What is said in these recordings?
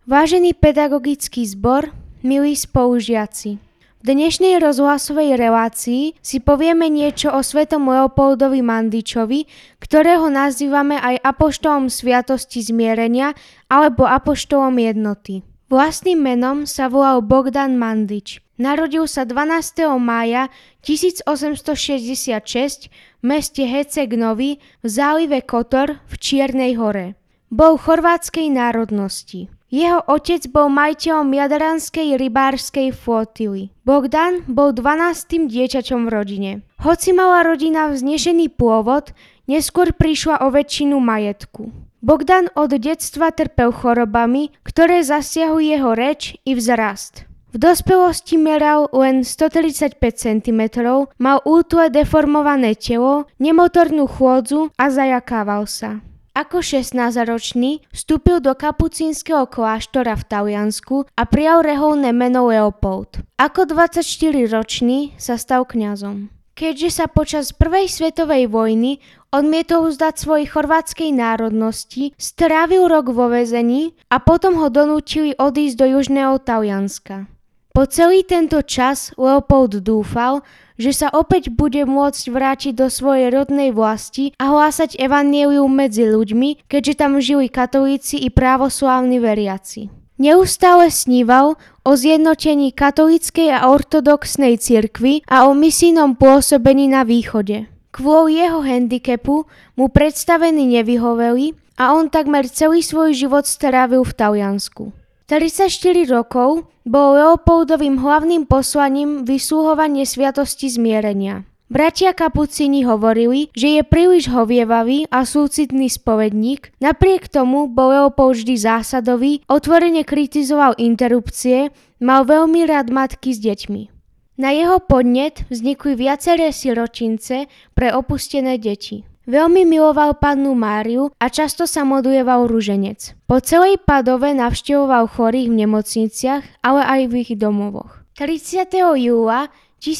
Vážený pedagogický zbor, milí spolužiaci. V dnešnej rozhlasovej relácii si povieme niečo o svetom Leopoldovi Mandičovi, ktorého nazývame aj apoštolom sviatosti zmierenia alebo apoštolom jednoty. Vlastným menom sa volal Bogdan Mandič. Narodil sa 12. mája 1866 v meste Herceg Novi v zálive Kotor v Čiernej Hore. Bol chorvátskej národnosti. Jeho otec bol majiteľom jadranskej rybárskej flotily. Bogdan bol 12. dieťaťom v rodine. Hoci mala rodina vznešený pôvod, neskôr prišla o väčšinu majetku. Bogdan od detstva trpel chorobami, ktoré zasiahli jeho reč i vzrast. V dospelosti meral len 135 cm, mal útle deformované telo, nemotornú chôdzu a zajakával sa. Ako 16-ročný vstúpil do kapucínskeho kláštora v Taliansku a prijal reholné meno Leopold. Ako 24-ročný sa stal kňazom. Keďže sa počas prvej svetovej vojny odmietol vzdať svojej chorvátskej národnosti, strávil rok vo väzení a potom ho donútili odísť do južného Talianska. Po celý tento čas Leopold dúfal, že sa opäť bude môcť vrátiť do svojej rodnej vlasti a hlásať evanjelium medzi ľuďmi, keďže tam žili katolíci i právoslávni veriaci. Neustále sníval o zjednotení katolíckej a ortodoxnej cirkvi a o misijnom pôsobení na východe. Kvôli jeho handicapu mu predstavení nevyhoveli a on takmer celý svoj život strávil v Taliansku. 34 rokov bol Leopoldovým hlavným poslaním vysluhovanie sviatosti zmierenia. Bratia kapucíni hovorili, že je príliš hovievavý a súcitný spovedník, napriek tomu bol Leopold vždy zásadový, otvorene kritizoval interrupcie, mal veľmi rád matky s deťmi. Na jeho podnet vznikli viaceré siročince pre opustené deti. Veľmi miloval pannu Máriu a často sa modlieval ruženec. Po celej Padove navštevoval chorých v nemocniciach, ale aj v ich domovoch. 30. júla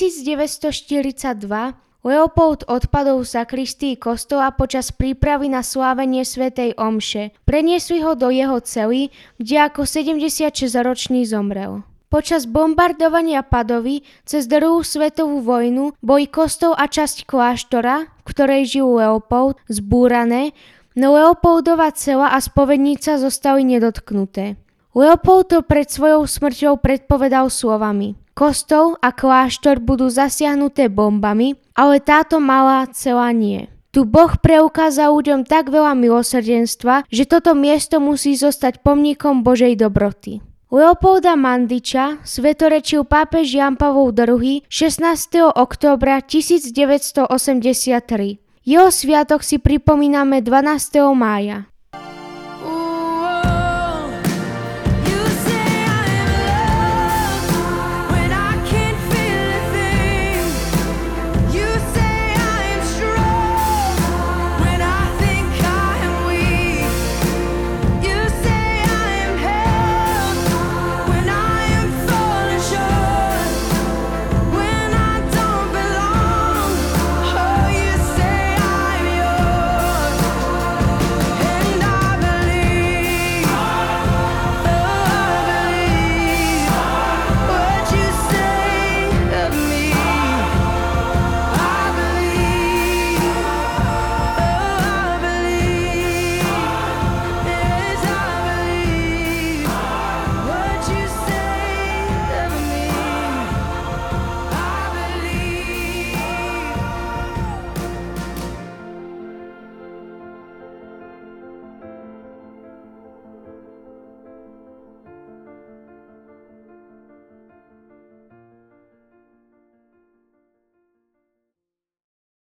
1942 Leopold odpadol z sakristii kostola počas prípravy na slávenie svätej omše. Preniesli ho do jeho cely, kde ako 76-ročný zomrel. Počas bombardovania Padovy cez druhú svetovú vojnu boli kostol a časť kláštora, v ktorej žil Leopold, zbúrané, no Leopoldova cela a spovednica zostali nedotknuté. Leopold to pred svojou smrťou predpovedal slovami: kostol a kláštor budú zasiahnuté bombami, ale táto malá cela nie. Tu Boh preukázal ľuďom tak veľa milosrdenstva, že toto miesto musí zostať pomníkom Božej dobroty. Leopolda Mandiča svetorečil pápež Ján Pavol II 16. októbra 1983. Jeho sviatok si pripomíname 12. mája.